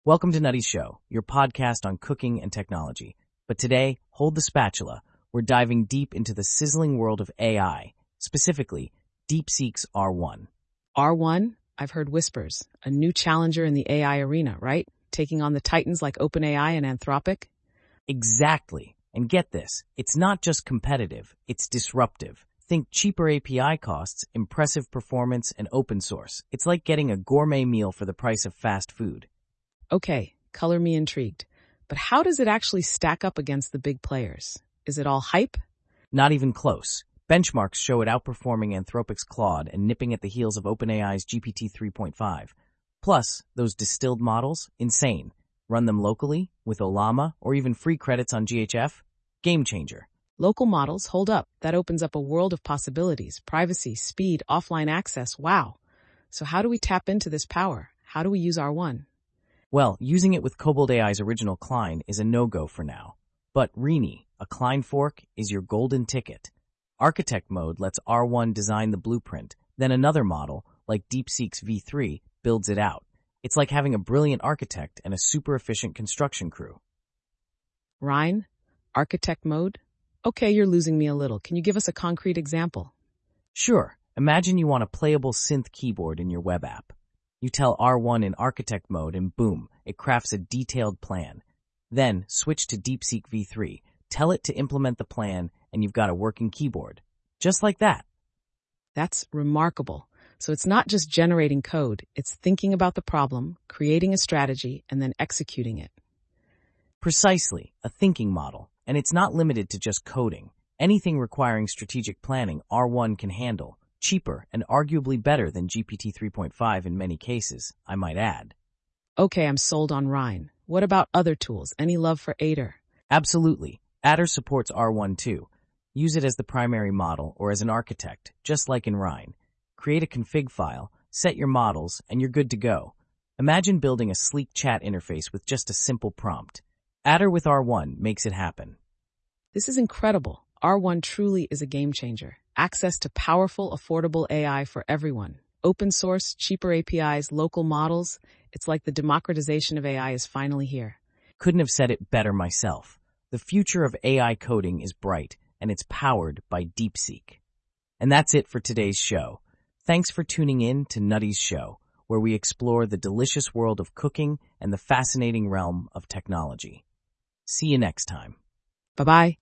Welcome to Nutty's Show, your podcast on cooking and technology. But today, hold the spatula. We're diving deep into the sizzling world of AI, specifically DeepSeek's R1. R1? I've heard whispers. A new challenger in the AI arena, right? Taking on the titans like OpenAI and Anthropic? Exactly. And get this, it's not just competitive, it's disruptive. Think cheaper API costs, impressive performance, and open source. It's like getting a gourmet meal for the price of fast food. Okay, color me intrigued. But how does it actually stack up against the big players? Is it all hype? Not even close. Benchmarks show it outperforming Anthropic's Claude and nipping at the heels of OpenAI's GPT 3.5. Plus, those distilled models, insane. Run them locally, with Ollama, or even free credits on GHF? Game changer. Local models, hold up. That opens up a world of possibilities. Privacy, speed, offline access, wow. So how do we tap into this power? How do we use R1? Well, using it with Kobold AI's original Klein is a no-go for now. But Rini, a Klein fork, is your golden ticket. Architect mode lets R1 design the blueprint, then another model, like DeepSeek's V3, builds it out. It's like having a brilliant architect and a super efficient construction crew. Rhine? Architect mode? Okay, you're losing me a little. Can you give us a concrete example? Sure, imagine you want a playable synth keyboard in your web app. You tell R1 in architect mode and boom, it crafts a detailed plan. Then switch to DeepSeek V3, tell it to implement the plan, and you've got a working keyboard. Just like that. That's remarkable. So it's not just generating code, it's thinking about the problem, creating a strategy, and then executing it. Precisely, a thinking model. And it's not limited to just coding. Anything requiring strategic planning, R1 can handle. Cheaper and arguably better than GPT 3.5 in many cases, I might add. Okay, I'm sold on Rhine. What about other tools? Any love for Aider? Absolutely. Adder supports R1 too. Use it as the primary model or as an architect, just like in Rhine. Create a config file, set your models, and you're good to go. Imagine building a sleek chat interface with just a simple prompt. Adder with R1 makes it happen. This is incredible. R1 truly is a game changer. Access to powerful, affordable AI for everyone. Open source, cheaper APIs, local models. It's like the democratization of AI is finally here. Couldn't have said it better myself. The future of AI coding is bright, and it's powered by DeepSeek. And that's it for today's show. Thanks for tuning in to Nutty's Show, where we explore the delicious world of cooking and the fascinating realm of technology. See you next time. Bye-bye.